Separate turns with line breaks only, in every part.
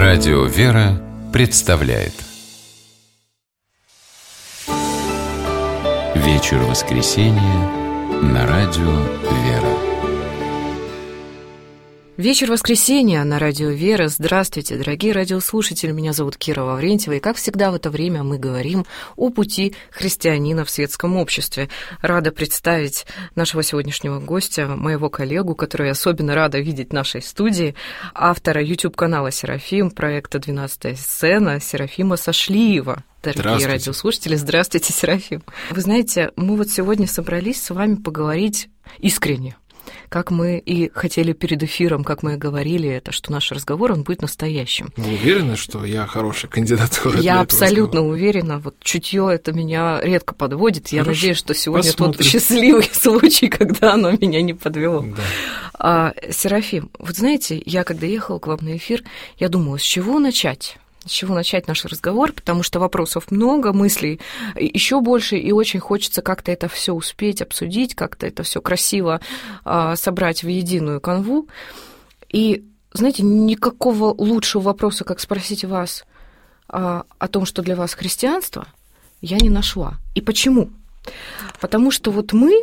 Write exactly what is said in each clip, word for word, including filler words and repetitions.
Радио «Вера» представляет Вечер воскресенья на Радио «Вера».
Вечер воскресенья на Радио «Вера». Здравствуйте, дорогие радиослушатели. Меня зовут Кира Лаврентьева. И, как всегда, в это время мы говорим о пути христианина в светском обществе. Рада представить нашего сегодняшнего гостя, моего коллегу, который особенно рада видеть в нашей студии, автора YouTube-канала «Серафим», проекта «двенадцатая сцена» Серафима Сошлиева. Дорогие радиослушатели, здравствуйте, Серафим. Вы знаете, мы вот сегодня собрались с вами поговорить искренне. Как мы и хотели перед эфиром, как мы и говорили, это, что наш разговор, он будет настоящим.
Вы уверены, что я хорошая кандидатура?
Я абсолютно уверена. Вот чутье это меня редко подводит. Я Хорошо. Надеюсь, что сегодня Посмотрим. Тот счастливый случай, когда оно меня не подвело. Да. А, Серафим, вот знаете, я когда ехала к вам на эфир, я думала, с чего начать? С чего начать наш разговор, потому что вопросов много, мыслей еще больше, и очень хочется как-то это все успеть обсудить, как-то это все красиво а, собрать в единую канву. И, знаете, никакого лучшего вопроса, как спросить вас а, о том, что для вас христианство, я не нашла. И почему? Потому что вот мы,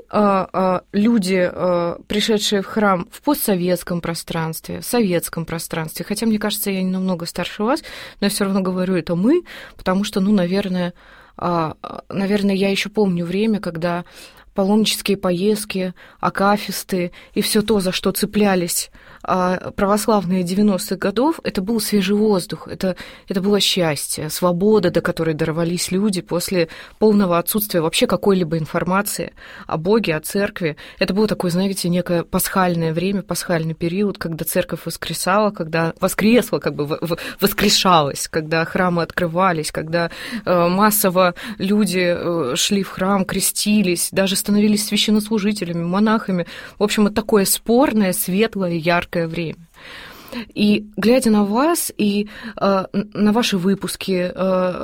люди, пришедшие в храм в постсоветском пространстве, в советском пространстве, хотя, мне кажется, я не намного старше вас, но я все равно говорю, это мы, потому что, ну, наверное, наверное, я еще помню время, когда паломнические поездки, акафисты и все то, за что цеплялись православные девяностых годов, это был свежий воздух, это, это было счастье, свобода, до которой дорвались люди после полного отсутствия вообще какой-либо информации о Боге, о церкви. Это было такое, знаете, некое пасхальное время, пасхальный период, когда церковь воскресала, когда воскресла, как бы воскрешалась, когда храмы открывались, когда массово люди шли в храм, крестились, даже становились священнослужителями, монахами. В общем, это такое спорное, светлое, яркое время. И глядя на вас и э, на ваши выпуски, э,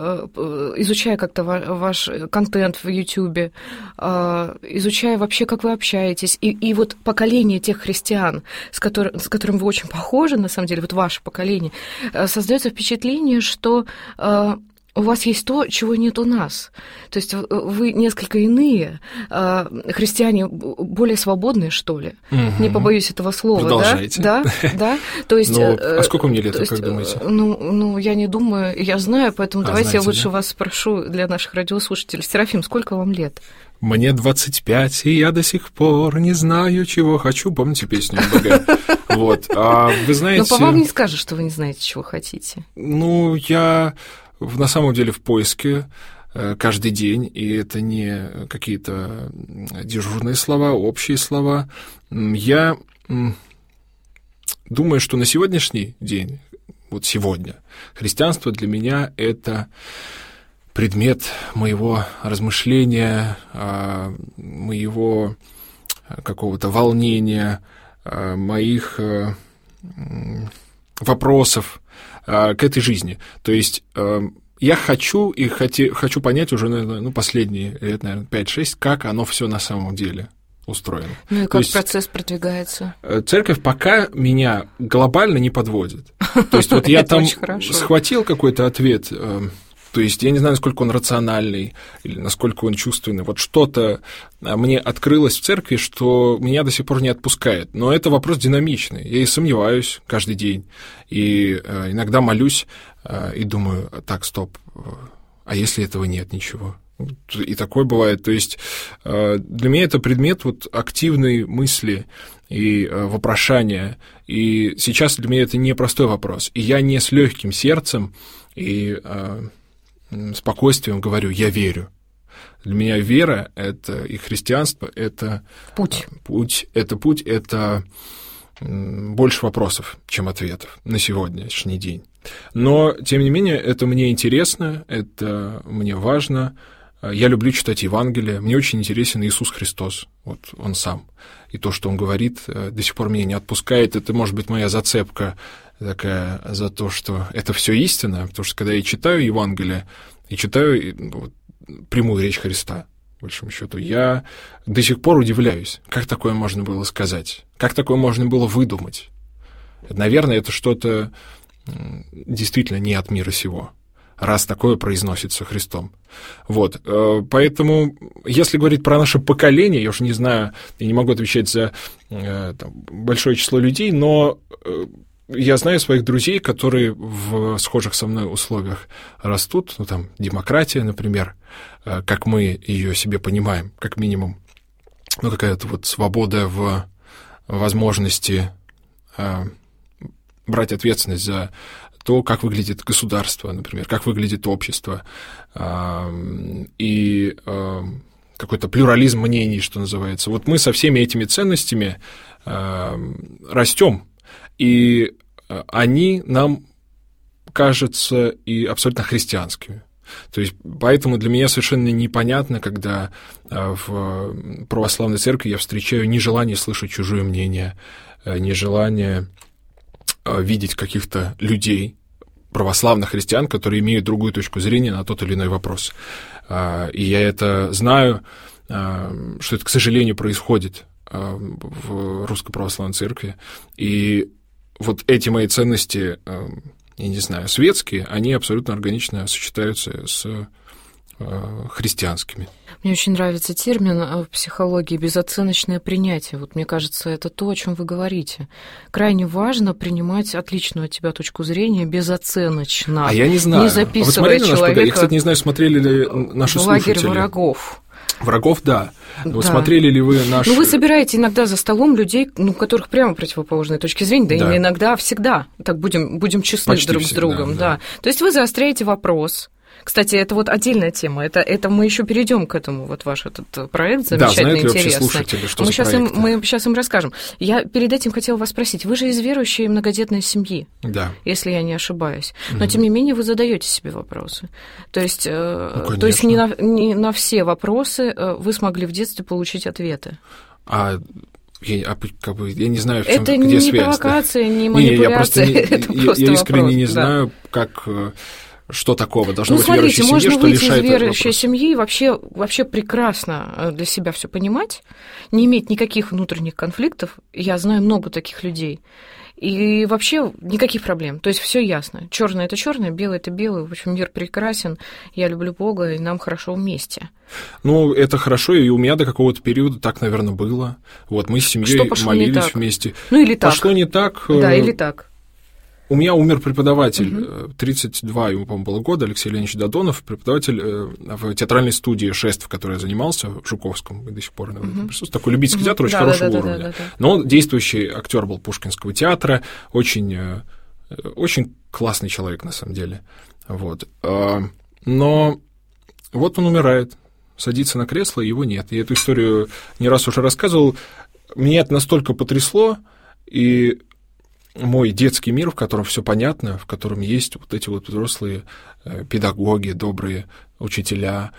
э, изучая как-то ва- ваш контент в Ютубе, э, изучая вообще, как вы общаетесь, и, и вот поколение тех христиан, с, котор- с которым вы очень похожи, на самом деле, вот ваше поколение, э, создается впечатление, что э, у вас есть то, чего нет у нас. То есть вы несколько иные, христиане более свободные, что ли? Угу. Не побоюсь этого слова.
Продолжайте.
Да, да, да. То есть,
ну, а сколько мне лет, вы как
есть,
думаете?
Ну, ну, я не думаю, я знаю, поэтому а, давайте
знаете,
я лучше
да?
вас спрошу для наших радиослушателей. Серафим, сколько вам лет?
Мне двадцать пять, и я до сих пор не знаю, чего хочу. Помните песню МБГ? Вот. А вы знаете...
Но по вам не скажешь, что вы не знаете, чего хотите.
Ну, я... На самом деле в поиске каждый день, и это не какие-то дежурные слова, общие слова. Я думаю, что на сегодняшний день, вот сегодня, христианство для меня — это предмет моего размышления, моего какого-то волнения, моих вопросов к этой жизни. То есть я хочу и хоти, хочу понять уже, наверное, ну, последние лет, наверное, пять-шесть, как оно все на самом деле устроено.
Ну и как есть, процесс продвигается?
Церковь пока меня глобально не подводит. То есть вот я там схватил какой-то ответ, то есть я не знаю, насколько он рациональный или насколько он чувственный. Вот что-то мне открылось в церкви, что меня до сих пор не отпускает. Но это вопрос динамичный. Я и сомневаюсь каждый день. И иногда молюсь и думаю, так, стоп, а если этого нет ничего? И такое бывает. То есть для меня это предмет вот активной мысли и вопрошания. И сейчас для меня это непростой вопрос. И я не с легким сердцем и спокойствием говорю, я верю. Для меня вера — это и христианство — это
путь.
Путь, это путь, это больше вопросов, чем ответов на сегодняшний день. Но, тем не менее, это мне интересно, это мне важно. Я люблю читать Евангелие, мне очень интересен Иисус Христос, вот Он сам. И то, что Он говорит, до сих пор меня не отпускает. Это, может быть, моя зацепка такая за то, что это все истина, потому что когда я читаю Евангелие и читаю ну, прямую речь Христа, по большому счету, я до сих пор удивляюсь, как такое можно было сказать, как такое можно было выдумать. Наверное, это что-то действительно не от мира сего, раз такое произносится Христом. Вот, поэтому, если говорить про наше поколение, я уж не знаю, я не могу отвечать за там, большое число людей, но я знаю своих друзей, которые в схожих со мной условиях растут, ну, там, демократия, например, как мы ее себе понимаем, как минимум, ну, какая-то вот свобода в возможности брать ответственность за то, как выглядит государство, например, как выглядит общество, и какой-то плюрализм мнений, что называется. Вот мы со всеми этими ценностями растем, и они нам кажутся и абсолютно христианскими. То есть, поэтому для меня совершенно непонятно, когда в православной церкви я встречаю нежелание слышать чужое мнение, нежелание видеть каких-то людей, православных христиан, которые имеют другую точку зрения на тот или иной вопрос. И я это знаю, что это, к сожалению, происходит в Русской Православной Церкви. И вот эти мои ценности, я не знаю, светские, они абсолютно органично сочетаются с христианскими.
Мне очень нравится термин в психологии «безоценочное принятие». Вот мне кажется, это то, о чем вы говорите. Крайне важно принимать отличную от тебя точку зрения безоценочно.
А я не знаю.
Не записывая
Вы смотрели
человека
наш, я, кстати, не знаю, смотрели ли наши
в
слушатели.
Лагерь врагов.
Врагов, да. Вы
да.
смотрели ли вы наши...
Ну, вы собираете иногда за столом людей, ну, у которых прямо противоположные точки зрения, да, да. и иногда всегда. Так будем, будем честны Почти друг всегда, с другом. Да. Да. То есть вы заостряете вопрос. Кстати, это вот отдельная тема. Это, это мы еще перейдем к этому. Вот ваш этот проект замечательный,
да,
интересный.
Слушатели, что
мы,
за
сейчас им, мы сейчас им расскажем. Я перед этим хотела вас спросить. Вы же из верующей многодетной семьи,
да.
если я не ошибаюсь. Но, угу. тем не менее, вы задаете себе вопросы. То есть,
ну,
то есть не, на, не на все вопросы вы смогли в детстве получить ответы.
А... Я, как бы, я не знаю, в чем,
это
где
не
связь.
Провокация,
да.
не манипуляция,
не, я просто не,
это
я,
просто
я искренне
вопрос,
не
да.
знаю, как, что такого должно
ну,
быть
смотрите,
в верующей семье, что
можно выйти
лишает
из верующей
вопрос.
семьи и вообще, вообще прекрасно для себя все понимать, не иметь никаких внутренних конфликтов. Я знаю много таких людей. И вообще никаких проблем. То есть все ясно. Черное это черное, белое это белое. В общем, мир прекрасен. Я люблю Бога, и нам хорошо вместе. Ну,
это хорошо, и у меня до какого-то периода так, наверное, было. Вот мы с семьей молились вместе.
Ну или так.
Пошло не так.
Да, или так.
У меня умер преподаватель, угу. тридцать два ему, по-моему, было года, Алексей Леонидович Додонов, преподаватель в театральной студии «Шест», в которой я занимался, в Жуковском, и до сих пор угу. присутствует. Такой любительский угу. театр очень да, хорошего да, уровня. Да, да, да, да. Но он действующий актер был Пушкинского театра, очень, очень классный человек, на самом деле. Вот. Но вот он умирает, садится на кресло, и его нет. Я эту историю не раз уже рассказывал. Меня это настолько потрясло, и... мой детский мир, в котором все понятно, в котором есть вот эти вот взрослые педагоги, добрые учителя,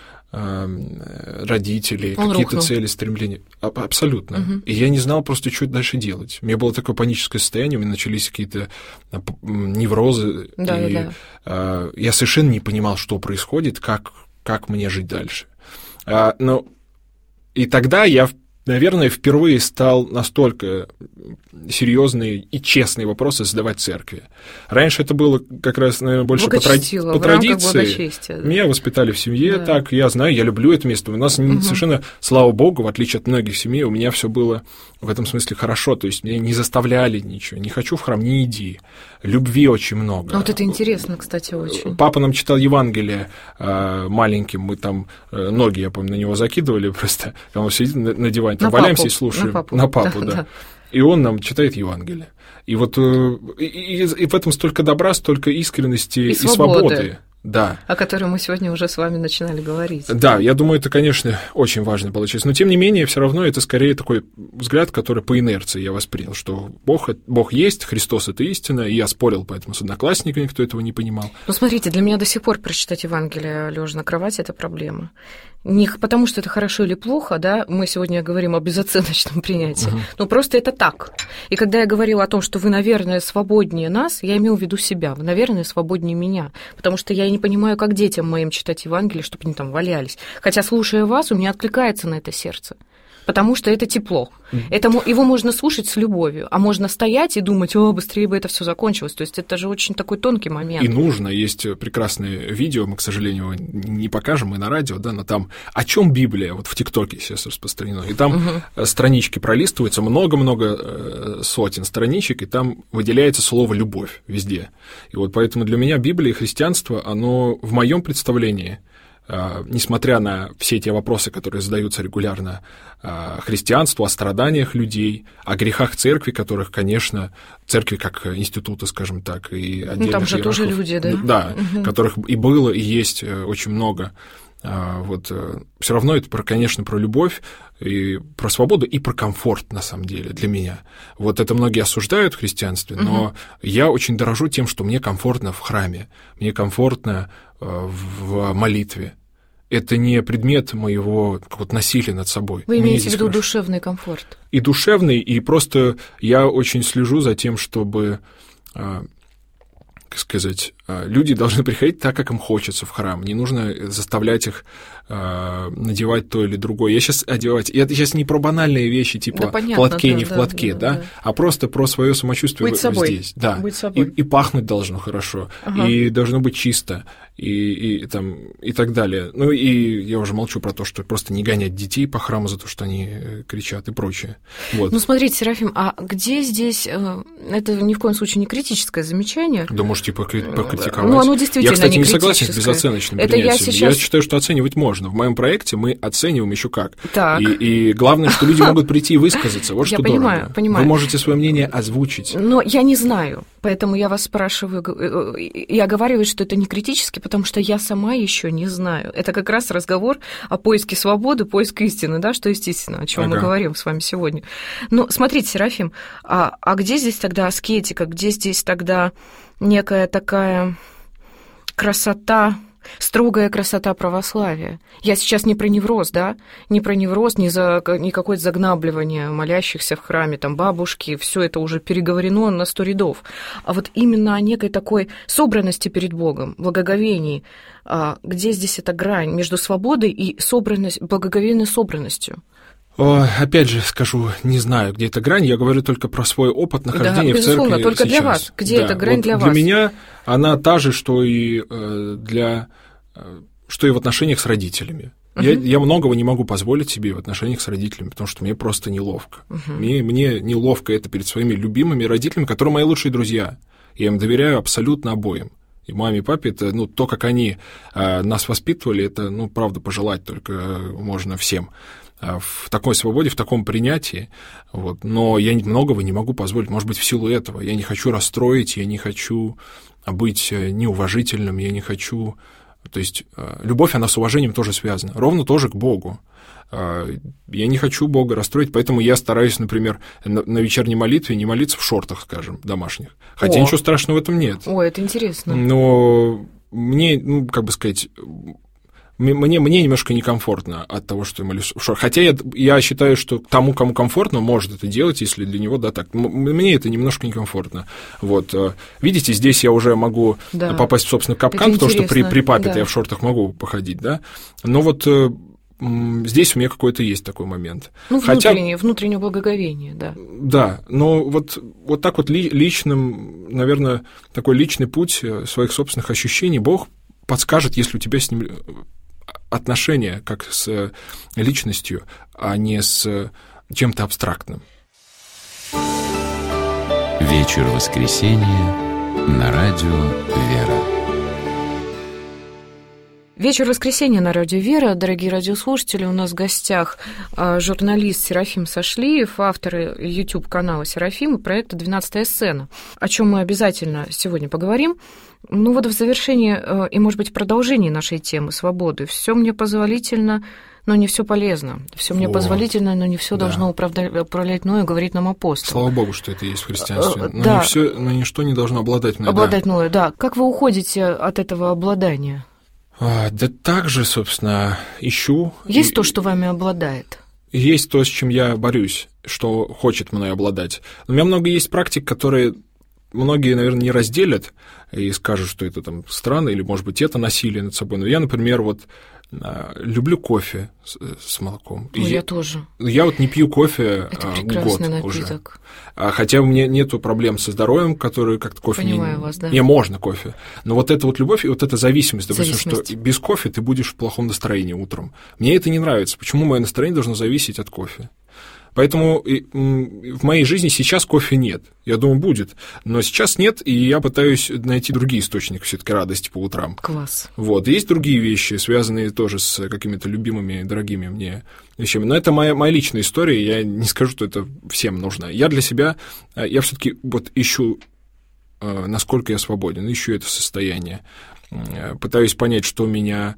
родители, Он какие-то рухнул. Цели, стремления. Абсолютно. Угу. И я не знал просто, что дальше делать. У меня было такое паническое состояние, у меня начались какие-то неврозы.
Да,
и да. Я совершенно не понимал, что происходит, как, как мне жить дальше. Но и тогда я наверное, впервые стал настолько серьезные и честные вопросы задавать церкви. Раньше это было как раз, наверное, больше по, тради- по традиции. Да. Меня воспитали в семье, да. так, я знаю, я люблю это место. У нас угу. совершенно, слава богу, в отличие от многих семей, у меня все было в этом смысле хорошо. То есть меня не заставляли ничего. Не хочу в храм, не иди. Любви очень много.
А вот это интересно, кстати, очень.
Папа нам читал Евангелие маленьким, мы там ноги, я помню, на него закидывали просто, он сидит на диване, там валяемся и слушаем.
На папу,
на папу
да,
да.
да.
И он нам читает Евангелие. И вот и, и, и в этом столько добра, столько искренности и, и свободы. свободы. Да.
О которой мы сегодня уже с вами начинали говорить.
Да, я думаю, это, конечно, очень важно было часть. Но, тем не менее, все равно это скорее такой взгляд, который по инерции я воспринял, что Бог, Бог есть, Христос — это истина, и я спорил поэтому с одноклассниками, кто этого не понимал.
Ну, смотрите, для меня до сих пор прочитать Евангелие лежа на кровати — это проблема. Не потому, что это хорошо или плохо, да, мы сегодня говорим о безоценочном принятии, uh-huh. но просто это так. И когда я говорила о том, что вы, наверное, свободнее нас, я имела в виду себя, вы, наверное, свободнее меня, потому что я не понимаю, как детям моим читать Евангелие, чтобы они там валялись. Хотя, слушая вас, у меня откликается на это сердце. потому что это тепло. Это, его можно слушать с любовью, а можно стоять и думать, о, быстрее бы это все закончилось. То есть это же очень такой тонкий момент.
И нужно. Есть прекрасные видео, мы, к сожалению, не покажем, мы на радио, да, но там «О чем Библия?» Вот в ТикТоке сейчас распространено. И там угу. странички пролистываются, много-много сотен страничек, и там выделяется слово «любовь» везде. И вот поэтому для меня Библия и христианство, оно в моем представлении, несмотря на все те вопросы, которые задаются регулярно христианству, о страданиях людей, о грехах церкви, которых, конечно, церкви как институты, скажем так, и отдельных
ну, там же
иерархов,
тоже люди, да?
Да,
угу.
которых и было, и есть очень много. Вот все равно это, про, конечно, про любовь, и про свободу, и про комфорт, на самом деле, для меня. Вот это многие осуждают в христианстве, но угу. я очень дорожу тем, что мне комфортно в храме, мне комфортно в молитве. Это не предмет моего какого-то насилия над собой.
Вы имеете в виду хорошо. Душевный комфорт?
И душевный, и просто я очень слежу за тем, чтобы, как сказать, люди должны приходить так, как им хочется в храм. Не нужно заставлять их надевать то или другое. Я сейчас одевать. И это сейчас не про банальные вещи, типа да, понятно, платке, да, не в платке, да, да, да, а просто про свое самочувствие
быть собой.
Здесь. Да.
Быть собой.
И, и пахнуть должно хорошо, ага. и должно быть чисто, и, и, там, и так далее. Ну и я уже молчу про то, что просто не гонять детей по храму за то, что они кричат и прочее. Вот.
Ну смотрите, Серафим, а где здесь, это ни в коем случае не критическое замечание?
Да можете покритиковать.
Ну оно действительно
я, кстати,
не
не согласен с безоценочным
это
принятием.
Я, сейчас...
я считаю, что оценивать можно. В моем проекте мы оцениваем еще как.
Так.
И, и главное, что люди могут прийти и высказаться. Вот
я
что
понимаю,
дорого.
Понимаю.
Вы можете свое мнение озвучить.
Но я не знаю, поэтому я вас спрашиваю, я говорю, что это не критически, потому что я сама еще не знаю. Это как раз разговор о поиске свободы, поиске истины, да, что есть истина, о чем ага. мы говорим с вами сегодня. Но смотрите, Серафим, а, а где здесь тогда аскетика, где здесь тогда некая такая красота, строгая красота православия? Я сейчас не про невроз, да, не про невроз, не за не какое-то загнабливание молящихся в храме, там, бабушки, все это уже переговорено на сто рядов, а вот именно о некой такой собранности перед Богом, благоговении, где здесь эта грань между свободой и собранность, благоговейной собранностью?
Опять же скажу, не знаю, где эта грань, я говорю только про свой опыт нахождения
да,
в церкви
только
сейчас.
Для вас. Где
да,
эта грань
вот
для
для
вас?
Для меня она та же, что и для, что и в отношениях с родителями. Uh-huh. Я, я многого не могу позволить себе в отношениях с родителями, потому что мне просто неловко. Uh-huh. Мне, мне неловко это перед своими любимыми родителями, которые мои лучшие друзья. Я им доверяю абсолютно обоим. И маме, и папе, это, ну, то, как они а, нас воспитывали, это, ну, правда, пожелать только можно всем. В такой свободе, в таком принятии, вот. Но я многого не могу позволить, может быть, в силу этого. Я не хочу расстроить, я не хочу быть неуважительным, я не хочу... То есть любовь, она с уважением тоже связана, ровно тоже к Богу. Я не хочу Бога расстроить, поэтому я стараюсь, например, на вечерней молитве не молиться в шортах, скажем, домашних. Хотя О. ничего страшного в этом нет.
О, это интересно.
Но мне, ну, как бы сказать... Мне, мне немножко некомфортно от того, что я молюсь в шортах. Хотя я, я считаю, что тому, кому комфортно, может это делать, если для него, да, так. Мне это немножко некомфортно. Вот. Видите, здесь я уже могу да. попасть в собственный капкан, потому что при, при папе-то да. я в шортах могу походить, да. Но вот здесь у меня какой-то есть такой момент.
Ну, внутреннее, Хотя... внутреннее благоговение, да.
Да, но вот, вот так вот ли, личным, наверное, такой личный путь своих собственных ощущений Бог подскажет, если у тебя с ним... отношения как с личностью, а не с чем-то абстрактным.
Вечер воскресенья на радио «Вера».
Вечер воскресенья на радио «Вера». Дорогие радиослушатели, у нас в гостях журналист Серафим Сашлиев, автор YouTube-канала «Серафим» и проекта «двенадцатая сцена», о чем мы обязательно сегодня поговорим. Ну вот в завершении и, может быть, продолжении нашей темы свободы. Все мне позволительно, но не все полезно. Все мне позволительно, но не все да. должно управлять мною, говорит нам апостол.
Слава Богу, что это есть в христианстве. Но,
да.
не всё, но ничто не должно обладать мною.
Обладать мною, да. Как вы уходите от этого обладания?
А, да так же, собственно, ищу.
Есть и, то, что вами обладает?
Есть то, с чем я борюсь, что хочет мной обладать. У меня много есть практик, которые многие, наверное, не разделят и скажут, что это там странно, или, может быть, это насилие над собой. Но я, например, вот люблю кофе с, с молоком.
Ну, я, я тоже.
Я вот не пью кофе
Это
год
прекрасный напиток.
Уже. Хотя у меня нету проблем со здоровьем, которые как-то кофе
Понимаю
не...
вас, да.
Не, можно кофе. Но вот эта вот любовь и вот эта зависимость, допустим,
зависимость.
Что без кофе ты будешь в плохом настроении утром. Мне это не нравится. Почему мое настроение должно зависеть от кофе? Поэтому в моей жизни сейчас кофе нет. Я думаю, будет. Но сейчас нет, и я пытаюсь найти другие источники все-таки радости по утрам.
Класс.
Вот. Есть другие вещи, связанные тоже с какими-то любимыми, дорогими мне вещами. Но это моя, моя личная история, я не скажу, что это всем нужно. Я для себя, я все-таки вот ищу, насколько я свободен, ищу это состояние. Пытаюсь понять, что меня...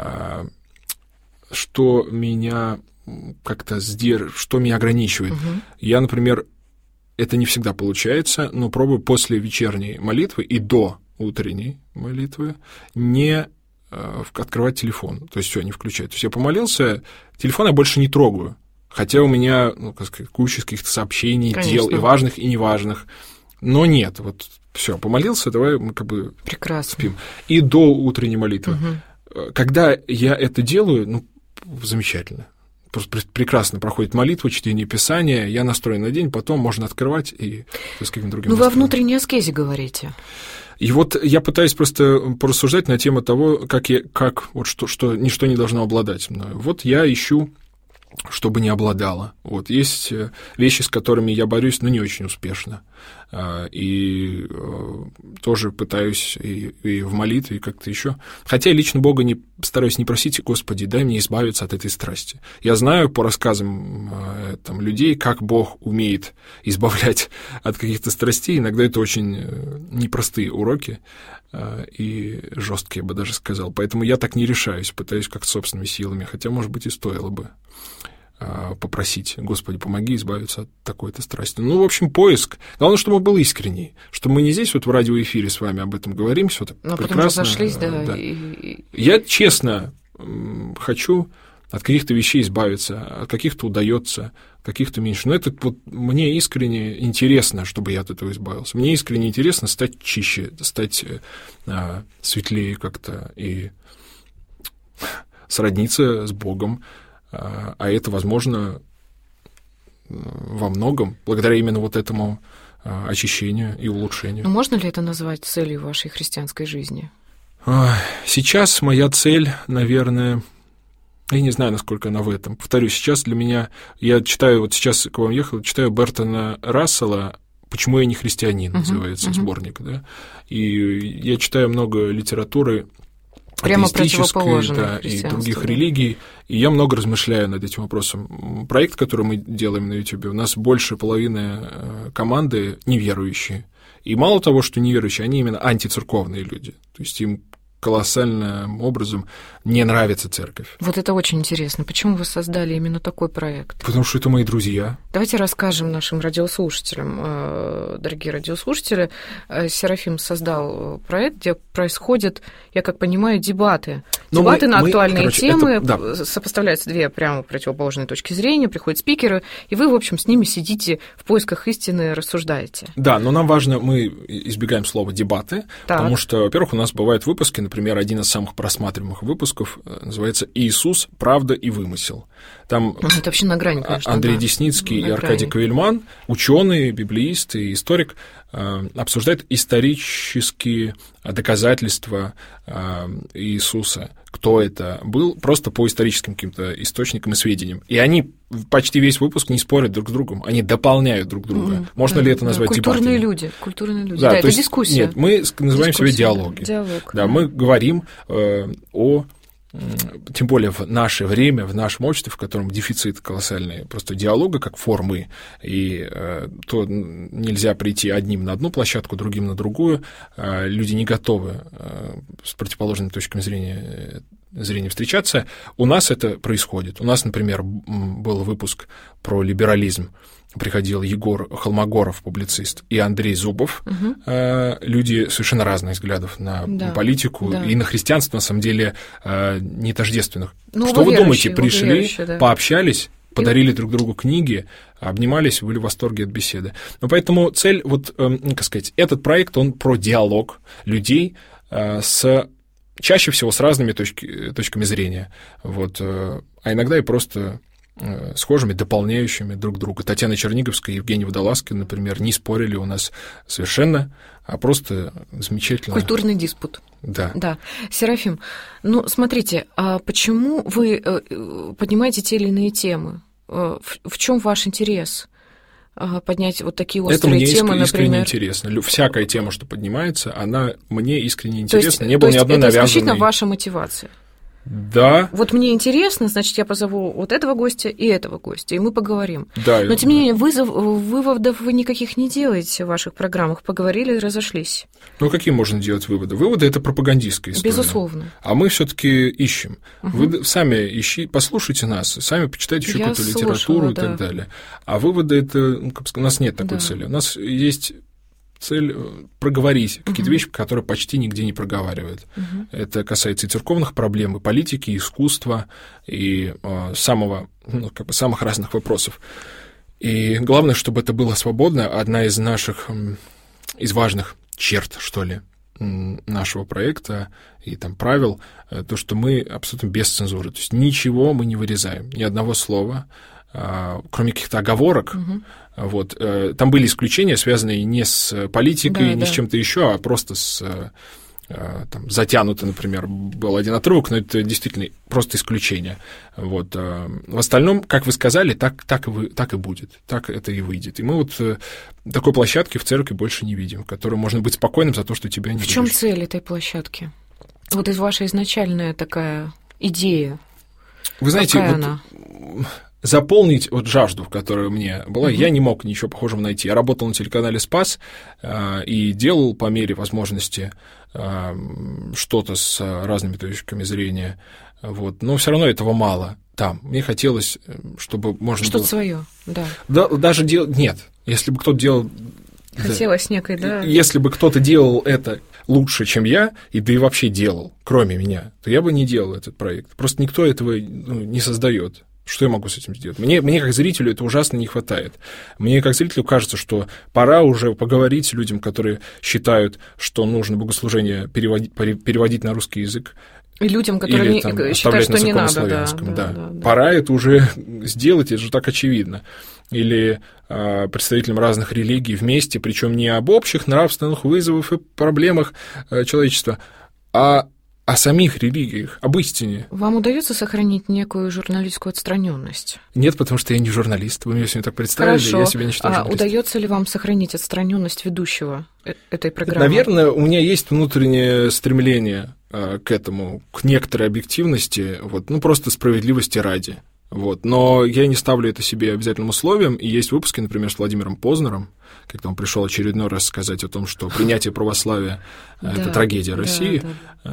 что меня... как-то сдерж... что меня ограничивает. Угу. Я, например, это не всегда получается, но пробую после вечерней молитвы и до утренней молитвы не э, открывать телефон. То есть все, не включать. То есть я помолился, телефон я больше не трогаю. Хотя у меня, ну, как сказать, куча каких-то сообщений, Конечно. Дел, и важных, и неважных. Но нет, вот все, помолился, давай мы как бы
Прекрасно.
Спим. И до утренней молитвы.
Угу.
Когда я это делаю, ну, замечательно. Просто прекрасно проходит молитва, чтение Писания, я настроен на день, потом можно открывать и с каким-то другим...
Ну, вы о внутренней аскезе говорите.
И вот я пытаюсь просто порассуждать на тему того, как, я, как вот что, что ничто не должно обладать мною. Вот я ищу, чтобы не обладало. Вот есть вещи, с которыми я борюсь, но не очень успешно. И тоже пытаюсь и, и в молитве, и как-то еще. Хотя я лично Бога не, стараюсь не просить: Господи, дай мне избавиться от этой страсти. Я знаю по рассказам там, людей, как Бог умеет избавлять от каких-то страстей. Иногда это очень непростые уроки и жесткие, я бы даже сказал. Поэтому я так не решаюсь, пытаюсь как-то собственными силами, хотя, может быть, и стоило бы попросить: Господи, помоги избавиться от такой-то страсти. Ну, в общем, поиск. Главное, чтобы он был искренний, что мы не здесь вот в радиоэфире с вами об этом говорим, все это
Но
прекрасно.
Потом разошлись, да.
да.
И...
Я честно хочу от каких-то вещей избавиться, от каких-то удается, от каких-то меньше. Но это вот мне искренне интересно, чтобы я от этого избавился. Мне искренне интересно стать чище, стать а, светлее как-то и сродниться с Богом. А это возможно во многом благодаря именно вот этому очищению и улучшению.
Но можно ли это назвать целью вашей христианской жизни?
Сейчас моя цель, наверное, я не знаю, насколько она в этом. Повторюсь, сейчас для меня, я читаю, вот сейчас к вам ехал, читаю Бертона Рассела «Почему я не христианин», uh-huh, называется uh-huh. сборник, да, и я читаю много литературы,
прямо противоположной,
да, и других религий, и я много размышляю над этим вопросом. Проект, который мы делаем на YouTube, у нас больше половины команды неверующие. И мало того, что неверующие, они именно антицерковные люди. То есть им колоссальным образом не нравится церковь.
Вот это очень интересно. Почему вы создали именно такой проект?
Потому что это мои друзья.
Давайте расскажем нашим радиослушателям. Дорогие радиослушатели, Серафим создал проект, где происходят, я как понимаю, дебаты. Но дебаты мы, на актуальные мы, короче, темы, это, да. Сопоставляются две прямо противоположные точки зрения, приходят спикеры, и вы, в общем, с ними сидите в поисках истины, рассуждаете. Да,
но нам важно, мы избегаем слова «дебаты», так. потому что, во-первых, у нас бывают выпуски, например, один из самых просматриваемых выпусков называется «Иисус, правда и вымысел». Там
это вообще на грани, конечно,
Андрей
да.
Десницкий
на
и Аркадий
грани.
Кавельман, ученые, библеист и историк, обсуждают исторические доказательства Иисуса, кто это был, просто по историческим каким-то источникам и сведениям. И они почти весь выпуск не спорят друг с другом, они дополняют друг друга. Mm, Можно да, ли это назвать
да, культурные
дебатами?
Люди, культурные люди.
Да,
да, это
есть,
дискуссия.
Нет, мы называем
дискуссия,
себя диалоги.
Диалог,
да, да, мы говорим э, о... тем более в наше время, в нашем обществе, в котором дефицит колоссальный просто диалога как формы, и э, то нельзя прийти одним на одну площадку, другим на другую, э, люди не готовы э, с противоположными точками зрения, зрения встречаться. У нас это происходит. У нас, например, был выпуск про либерализм. Приходил Егор Холмогоров, публицист, и Андрей Зубов, угу. э, люди совершенно разных взглядов на да, политику да. и на христианство, на самом деле, э, не тождественных. Ну, что вы думаете, пришли, да. пообщались, подарили и... друг другу книги, обнимались, были в восторге от беседы. Ну, поэтому цель, вот, э, как сказать, этот проект, он про диалог людей э, с чаще всего с разными точки, точками зрения, вот, а иногда и просто схожими, дополняющими друг друга. Татьяна Черниговская и Евгений Водолазкин, например, не спорили у нас совершенно, а просто замечательно.
Культурный диспут.
Да.
Да. Серафим, ну, смотрите, а почему вы поднимаете те или иные темы? В чем ваш интерес? Поднять вот такие острые
темы, например. Это мне искренне
например.
интересно. Всякая тема, что поднимается, она мне искренне интересна. Не
было
ни одной
навязанной.
Это
исключительно ваша мотивация?
Да.
Вот мне интересно, значит, я позову вот этого гостя и этого гостя, и мы поговорим.
Да,
но, тем не менее, вызов, выводов вы никаких не делаете в ваших программах. Поговорили и разошлись.
Ну, какие можно делать выводы? Выводы – это пропагандистская история.
Безусловно.
А мы все таки ищем. Угу. Вы сами ищите, послушайте нас, сами почитайте еще какую-то литературу и да. так далее. А выводы – это… У нас нет такой да. цели. У нас есть… цель проговорить какие-то uh-huh. вещи, которые почти нигде не проговаривают. Uh-huh. Это касается и церковных проблем, и политики, и искусства, и э, самого, ну, как бы самых разных вопросов. И главное, чтобы это было свободно. Одна из наших, из важных черт, что ли, нашего проекта и там правил, то, что мы абсолютно без цензуры. То есть ничего мы не вырезаем, ни одного слова, кроме каких-то оговорок. Uh-huh. Вот. Там были исключения, связанные не с политикой, да, не да. с чем-то еще, а просто с там, затянуто, например, был один отрывок, но это действительно просто исключение. Вот. В остальном, как вы сказали, так, так, и вы, так и будет, так это и выйдет. И мы вот такой площадки в церкви больше не видим, в которой можно быть спокойным за то, что тебя не
В чем цель этой площадки? Вот из ваша изначальная такая идея.
Вы знаете,
какая
вот
она?
Заполнить вот жажду, в которой у меня была, mm-hmm. я не мог ничего похожего найти. Я работал на телеканале «Спас» э, и делал по мере возможности э, что-то с разными точками зрения, вот. Но все равно этого мало там. Мне хотелось, чтобы можно
что-то
было…
свое, да.
да. Даже делать… Нет, если бы кто-то делал…
Хотелось да. некой, да…
Если бы кто-то делал это лучше, чем я, и да и вообще делал, кроме меня, то я бы не делал этот проект. Просто никто этого ну, не создает. Что я могу с этим сделать? Мне, мне, как зрителю, это ужасно не хватает. Мне, как зрителю, кажется, что пора уже поговорить с людьми, которые считают, что нужно богослужение переводить, переводить на русский язык.
И людям, которые
или, там,
не, считают, что не надо. Да,
да.
Да, да, да.
Пора это уже сделать, это же так очевидно. Или э, представителям разных религий вместе, причем не об общих нравственных вызовах и проблемах э, человечества, а о самих религиях, об истине.
Вам удается сохранить некую журналистскую отстраненность?
Нет, потому что я не журналист. Вы меня сегодня так представили,
Хорошо.
Я себя не считаю журналистом.
А удается ли вам сохранить отстраненность ведущего этой программы?
Наверное, у меня есть внутреннее стремление э, к этому, к некоторой объективности, вот, ну, просто справедливости ради. Вот. Но я не ставлю это себе обязательным условием. И есть выпуски, например, с Владимиром Познером, когда он пришел очередной раз сказать о том, что принятие православия – это трагедия России.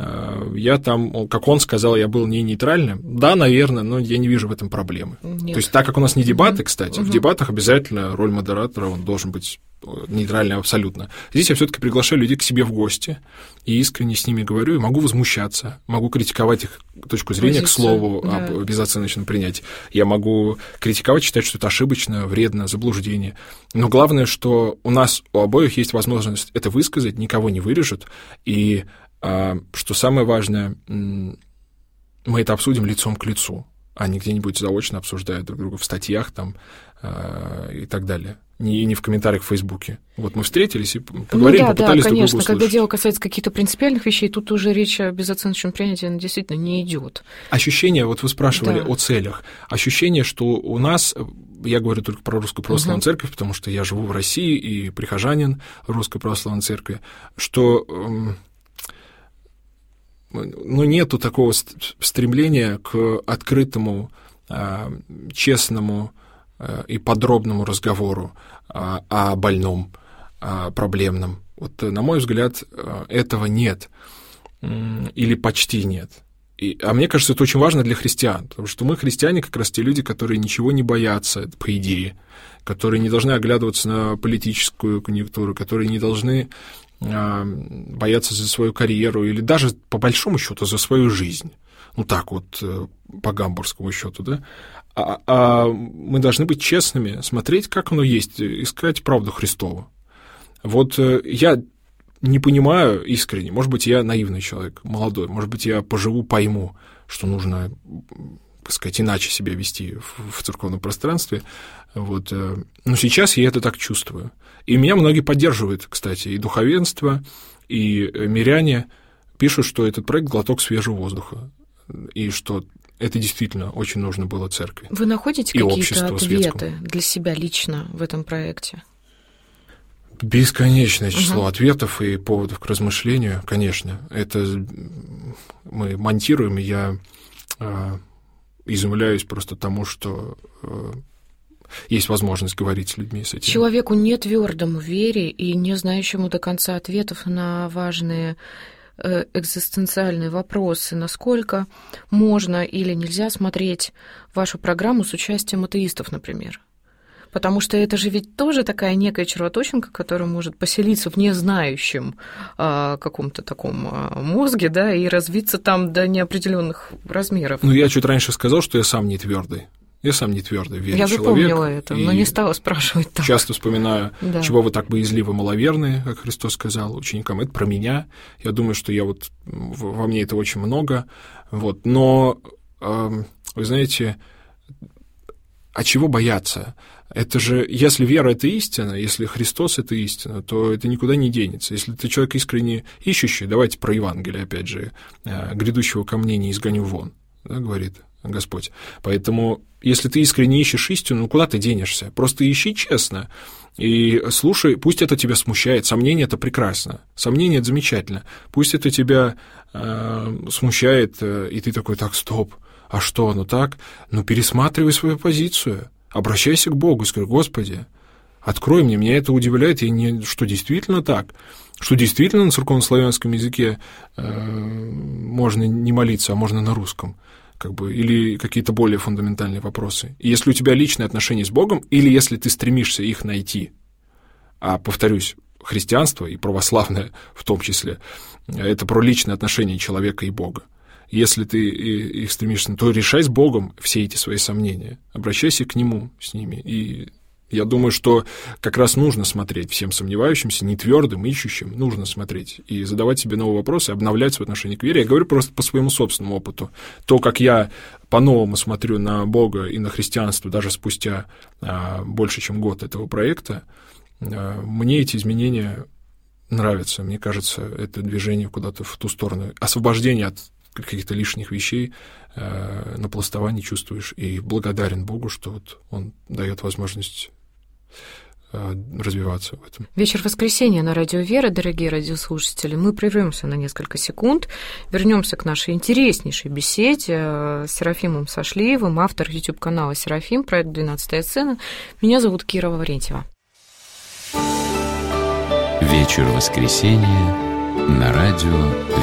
Я там, как он сказал, я был не нейтральным. Да, наверное, но я не вижу в этом проблемы. Нет. То есть так как у нас не дебаты, кстати, в дебатах обязательно роль модератора, он должен быть нейтральный абсолютно. Здесь я все-таки приглашаю людей к себе в гости и искренне с ними говорю, и могу возмущаться, могу критиковать их точку зрения, Позицию, к слову, да. об безоценочном принятии. Я могу критиковать, считать, что это ошибочно, вредно, заблуждение. Но главное, что у нас у обоих есть возможность это высказать, никого не вырежут, и, что самое важное, мы это обсудим лицом к лицу, а не где-нибудь заочно обсуждая друг друга в статьях там, и так далее. Не, не в комментариях в Фейсбуке. Вот мы встретились и поговорили,
ну, да,
попытались
да,
друг
конечно,
друга
когда
услышать.
дело касается каких-то принципиальных вещей, тут уже речь о безоценочном принятии действительно не идет.
Ощущение, вот вы спрашивали
да.
о целях. Ощущение, что у нас, я говорю только про Русскую Православную угу. Церковь, потому что я живу в России и прихожанин Русской Православной Церкви, что ну, нету такого стремления к открытому, честному и подробному разговору о больном, о проблемном. Вот, на мой взгляд, этого нет или почти нет. И, а мне кажется, это очень важно для христиан, потому что мы, христиане, как раз те люди, которые ничего не боятся, по идее, которые не должны оглядываться на политическую конъюнктуру, которые не должны а, бояться за свою карьеру или даже, по большому счету, за свою жизнь. Ну так вот, по гамбургскому счету, да? А, а мы должны быть честными, смотреть, как оно есть, искать правду Христову. Вот я не понимаю искренне, может быть, я наивный человек, молодой, может быть, я поживу, пойму, что нужно, так сказать, иначе себя вести в, в церковном пространстве. Вот. Но сейчас я это так чувствую. И меня многие поддерживают, кстати, и духовенство, и миряне пишут, что этот проект — глоток свежего воздуха, и что это действительно очень нужно было церкви.
Вы находите какие-то ответы светскому. Для себя лично в этом проекте?
Бесконечное число угу. ответов и поводов к размышлению, конечно. Это мы монтируем, и я э, изумляюсь просто тому, что э, есть возможность говорить с людьми с этим.
Человеку не твердому в вере и не знающему до конца ответов на важные э, экзистенциальные вопросы, насколько можно или нельзя смотреть вашу программу с участием атеистов, например. Потому что это же ведь тоже такая некая червоточинка, которая может поселиться в незнающем а, каком-то таком а, мозге, да, и развиться там до неопределенных размеров.
Ну, я чуть раньше сказал, что я сам не твердый. Я сам не твердый в вере человек.
Я запомнила это, но не стала спрашивать так.
Часто вспоминаю, да. чего вы так боязливы, маловерные, как Христос сказал ученикам. Это про меня. Я думаю, что я вот во мне это очень много. Вот. Но, э, вы знаете, а чего бояться? Это же, если вера — это истина, если Христос — это истина, то это никуда не денется. Если ты человек искренне ищущий, давайте про Евангелие, опять же, грядущего ко мне не изгоню вон, да, говорит Господь. Поэтому, если ты искренне ищешь истину, ну куда ты денешься? Просто ищи честно и слушай, пусть это тебя смущает. Сомнение — это прекрасно, сомнение — это замечательно. Пусть это тебя э, смущает, и ты такой: так, стоп, а что, ну так? Ну пересматривай свою позицию. Обращайся к Богу и скажи: Господи, открой мне, меня это удивляет, и не, что действительно так, что действительно на церковнославянском языке э, можно не молиться, а можно на русском, как бы, или какие-то более фундаментальные вопросы. И если у тебя личные отношения с Богом, или если ты стремишься их найти, а, повторюсь, христианство и православное в том числе, это про личные отношения человека и Бога. Если ты их стремишься, то решай с Богом все эти свои сомнения, обращайся к Нему с ними. И я думаю, что как раз нужно смотреть всем сомневающимся, нетвёрдым, ищущим, нужно смотреть и задавать себе новые вопросы, обновлять свое отношение к вере. Я говорю просто по своему собственному опыту. То, как я по-новому смотрю на Бога и на христианство даже спустя а, больше, чем год этого проекта, а, мне эти изменения нравятся. Мне кажется, это движение куда-то в ту сторону. Освобождение от каких-то лишних вещей э, на пластовании чувствуешь, и благодарен Богу, что вот Он дает возможность э, развиваться в этом.
Вечер воскресенья на Радио Вера, дорогие радиослушатели. Мы прервемся на несколько секунд, вернемся к нашей интереснейшей беседе с Серафимом Сашлиевым, автор YouTube-канала «Серафим», проект «двенадцатая сцена». Меня зовут Кира Лаврентьева.
Вечер воскресенья на Радио